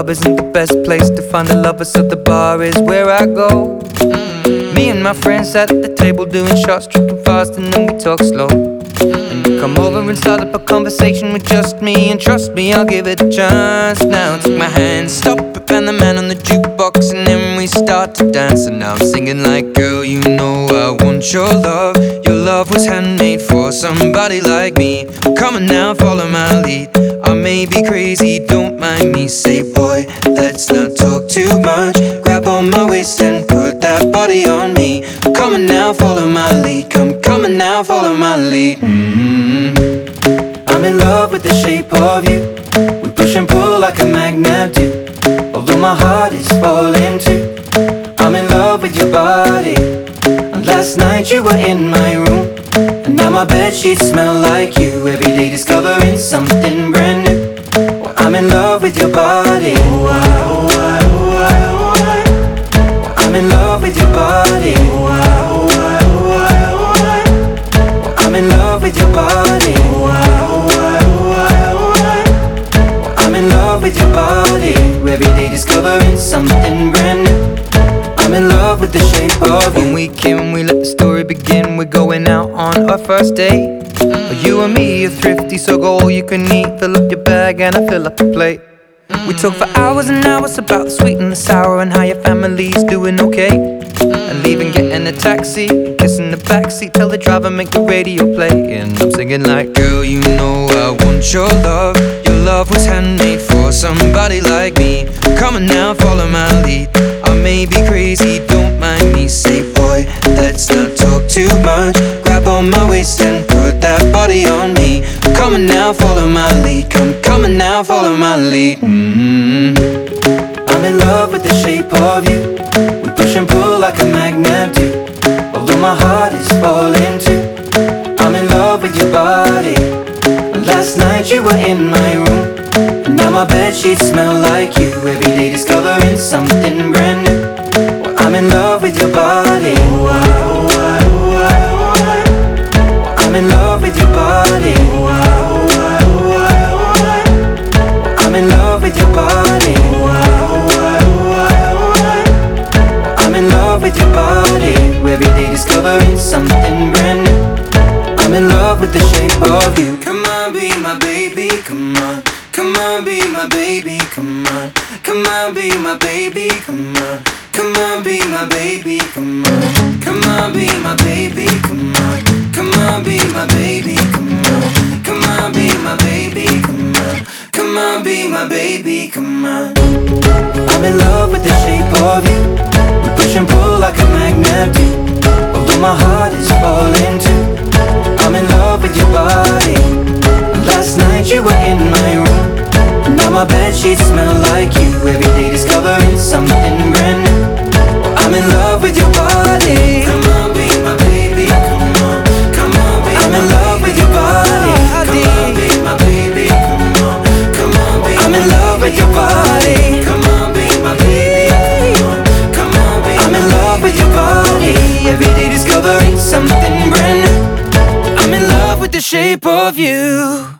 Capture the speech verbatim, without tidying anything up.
club isn't the best place to find a lover, so the bar is where I go. mm. Me and my friends sat at the table doing shots, drinking fast, and then we talk slow. And you come over and start up a conversation with just me, and trust me, I'll give it a chance. Now take my hand, stop it, and the man on the jukebox, and then we start to dance. And now I'm singing like, girl, you know I want your love. Your love was handmade for somebody like me. Come on now, follow my lead. I may be crazy, don't mind me. Say, boy, let's not talk too much. Grab on my waist and put that body on me. Come on now, follow my lead. Come, come on now, follow my lead. mm-hmm. I'm in love with the shape of you. We push and pull like a magnet do. Although my heart is falling too, I'm in love with your body. And last night you were in my room, and now my bedsheets smell like you. Every day discovering something brand new. Well, I'm in love with your body. Oh, I, oh, I, oh, I, oh, I. Well, I'm in love with your body. Oh, I, oh, I, oh, I, oh, I. Well, I'm in love with your body. Oh, I, oh, I, oh, I, oh, I. Well, I'm in love with your body. Every day discovering something brand new. I'm in love with the shape of you. When we came, we let the story begin. We're going out on our first date. mm. You and me are thrifty, so go all you can eat. Fill up your bag and I fill up the plate. mm. We talk for hours and hours about the sweet and the sour, and how your family's doing okay. mm. And leaving, getting a taxi, kissing the backseat, tell the driver make the radio play. And I'm singing like, girl, you know I want your love. Your love was handmade for somebody like me. Come on now, follow my lead. I may be crazy, don't mind me. Say, boy, let's not talk too much. Grab on my waist and put that body on me. Come on now, follow my lead. Come, come on now, follow my lead. mm-hmm. I'm in love with the shape of you. We push and pull like a magnet do. Although my heart is falling too, I'm in love with your body. And last night you were in my room, and now my bedsheets smell like you. Every day discovering something brand new. Well, I'm in love with your body. Oh, I, oh, I, oh, I, oh, I. Well, I'm in love with your body. Oh, I, oh, I, oh, I, oh, I. Well, I'm in love with your body. Oh, I, oh, I, oh, I, oh, I. Well, I'm in love with your body. Every day discovering something brand new. I'm in love with the shape of you. Come on, be my baby, come on. Come on, be my baby, come on. Come on, be my baby, come on. Come on, be my baby, come on. Come on, be my baby, come on. Come on, be my baby, come on. Come on, be my baby, come on. Come on, be my baby, come on. I'm in love with the shape of you. We push and pull like a magnet do. Although my heart is falling too, I'm in love with your body. Last night you were in my room, now my bedsheets smell like you. Every day discovering something brand new. Well, I'm in love with your body. Come on, be my baby, come on. Come on, be I'm in love with your body. Come on, be my baby, come on. Come on, be I'm in love with your body. Come on, be my baby, come on. Come on, be I'm in love with your body. Every day discovering something brand new. I'm in love with the shape of you.